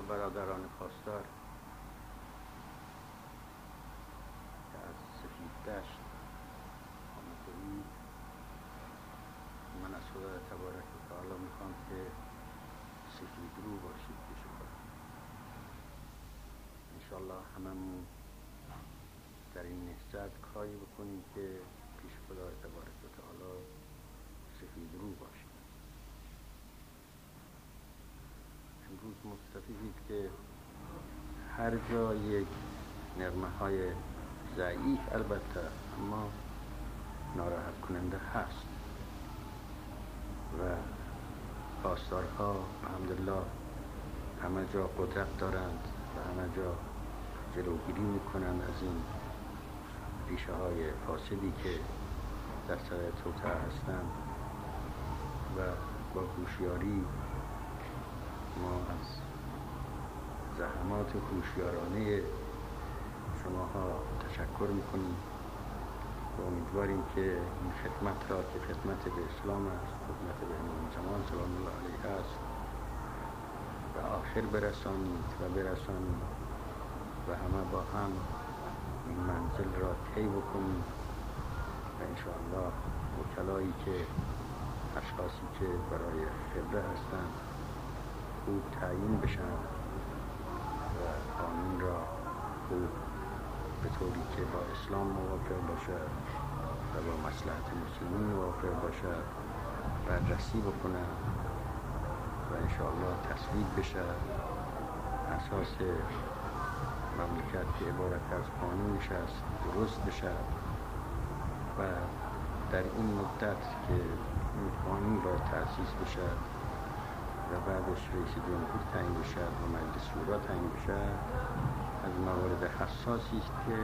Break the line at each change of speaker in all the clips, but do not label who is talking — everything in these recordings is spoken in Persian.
برادران پاسدار که از سفید دشت آمدید، من از خدا تبارک و تعالی میخوام که سفید رو باشید پیش خدا. انشالله هممون در این نهضت کاری بکنیم که پیش خدا تبارک و تعالی سفید رو باشیم. امروز مستفیدید که هر جا یک نغمه های ضعیف البته اما ناراحت کننده هست و پاسدارها الحمدلله همه جا قدرت دارند و همه جا جلوگیری میکنند از این ریشه های فاسدی که در سر توطئه هستند و با هوشیاری ما از زحمات هوشیارانه شماها تشکر میکنیم و امیدواریم که این خدمت را که خدمت به اسلام است، خدمت به امام زمان سلام الله علیه است و آخر برسانید و همه با هم این منزل را طی بکنیم و انشاءالله وکلایی که اشخاصی که برای خبره هستند خوب تعیین بشن و قانون را خوب به طوری که با اسلام موافق باشد و با مصلحت مسلمین موافق باشد بررسی بکنن و انشاءالله تصویب بشه، اساس مملکت که عبارت از قانونش است درست بشه و در این مدت که این قانون را تأسیس بشه و بعدش رئیس جمهور تعیین بشه و مجلس شورا تعیین بشه، از موارد حساسی است که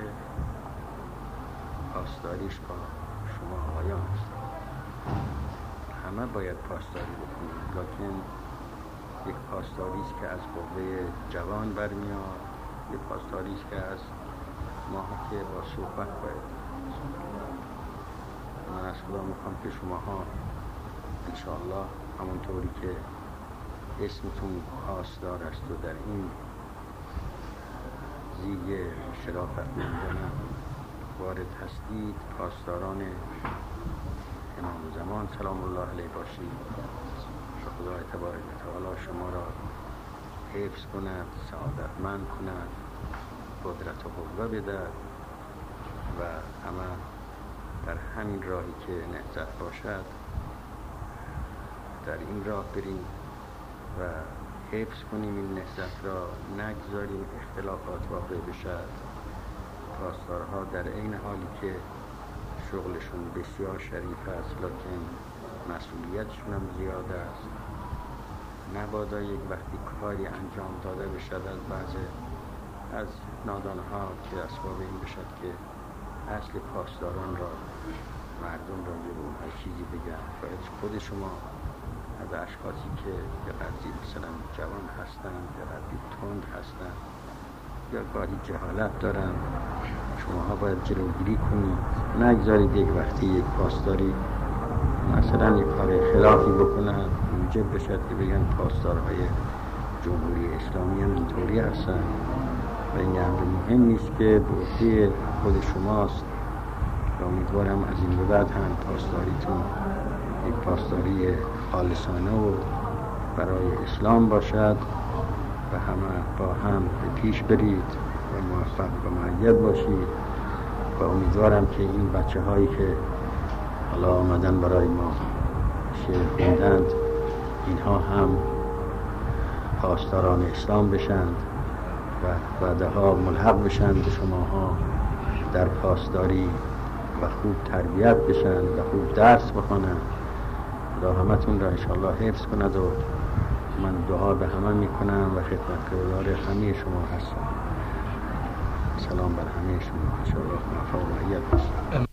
پاسداریش با شما آقایان است. همه باید پاسداری بکنید، لکن یک پاسداری است که از قوه جوان برمیاد، یک پاسداری است که از ماها که با صحبت باید. من از خدا میخوام که شماها انشاءالله همونطوری که اسمتون پاسدار است و در این زیگ شرافت مندانه وارد هستید، پاسداران امام زمان سلام الله علیه باشید. خدای تبارک و تعالی شما را حفظ کند، سعادتمند کند، قدرت و قوه بده و همه در همین راهی که نهضت باشد در این راه بریم و حفظ کنیم این نهضت را، نگذاریم اختلافات واقع بشد. پاسدارها در این حالی که شغلشون بسیار شریف است لکن مسئولیتشون هم زیاد است، نبادا یک وقتی کاری انجام داده بشد از نادانها که اسباب این بشد که اصل پاسداران را مردم را جلو هر چیزی بگن. باید خود شما از اشخاصی که یه قدری مثلا جوان هستند یا قدری تند هستند یا گاهی جهالت دارن، شماها باید جلوگیری کنید. نگذارید یک وقتی یک پاسداری مثلا یک کار خلافی بکنند موجب بشد که بگن پاسدارهای جمهوری اسلامی هم اینطوری هستن و این امر مهم نیست که به خود شماست و امیدوارم از این به بعد هم پاسداریتون یک پاسداری خالصانه و برای اسلام باشد و همه با هم به پیش برید و موفق و مؤید باشید و امیدوارم که این بچه هایی که حالا آمدن برای ما شعر خوندند اینها هم پاسداران اسلام بشند و بعدها ملحق بشند به شماها در پاسداری و خوب تربیت بشند و خوب درس بخوانند. خدا همتون را انشاءالله حفظ کند و من دعا به همه میکنم و خدمتگزار همه شما هستم. سلام بر همه شما، انشاءالله موفق و مؤید باشید.